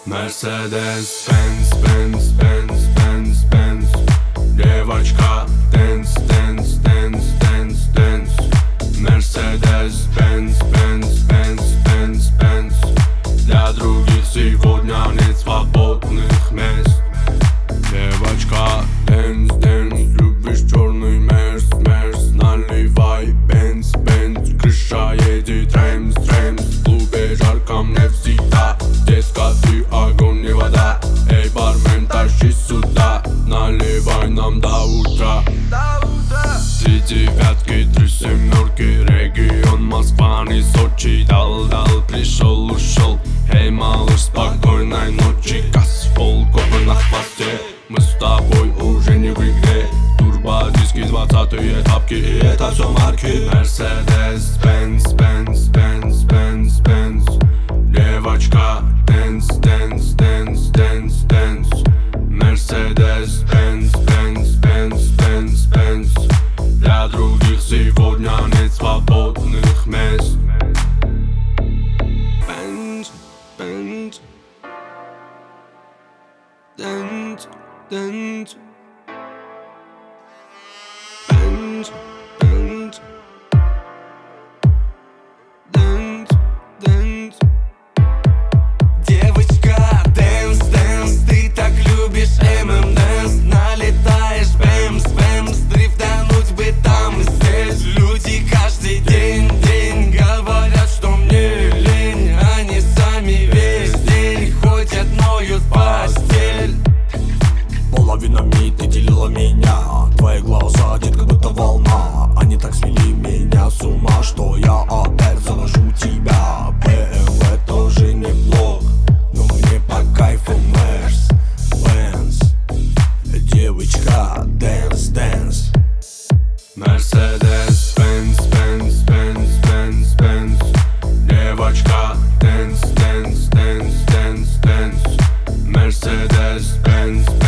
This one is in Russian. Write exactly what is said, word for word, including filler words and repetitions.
Mercedes, Benz, Benz, Benz, Benz, Benz. Девочка, dance, dance, dance, dance, dance. Mercedes, Benz, Benz, Benz, Benz, Benz. Для других сегодня нет свободных мест. Девочка, dance, dance. Любишь черный мерс, мерс. Наливай Benz, Benz. Крыша едет ремс, ремс. В клубе жарко мне всегда. Детка, ты огонь, не вода. Эй, бармен, тащи сюда. Наливай нам до утра. Три девятки, три семерки. Регион Москва, не Сочи. Дал-дал, пришел, ушел. Эй, малыш, спокойной ночи. Газ-фол, копы на хвосте. Мы с тобой уже не в игре. Турбодиски, двадцатые тапки. И это все марки. Mercedes, Benz, Benz, Benz, Benz, Benz. Девочка, dance, dance, dance, dance, dance. Mercedes, Benz, Benz, Benz, Benz, Benz. Для других сегодня нет свободных мест. Benz, Benz, dance, dance. Benz, Benz, dance, dance. Девочка, dance, dance. Ты так любишь эм эм дэнс. Налетаешь, бэмс, бэмс. Дрифтануть бы там и здесь. Люди каждый день, день говорят, что мне лень. Они сами весь день ходят, ноют в постель. Половина ми, ты делила меня. Твои глаза, детка, будто волна. Они так свели меня с ума, что я опять завожу тебя. бэ эм вэ тоже неплох, но мне по кайфу Мерс, Бенз. Девочка, dance, dance. Mercedes, Benz, Benz, Benz, Benz, Benz. Девочка, dance, dance, dance, dance, dance. Mercedes, Benz,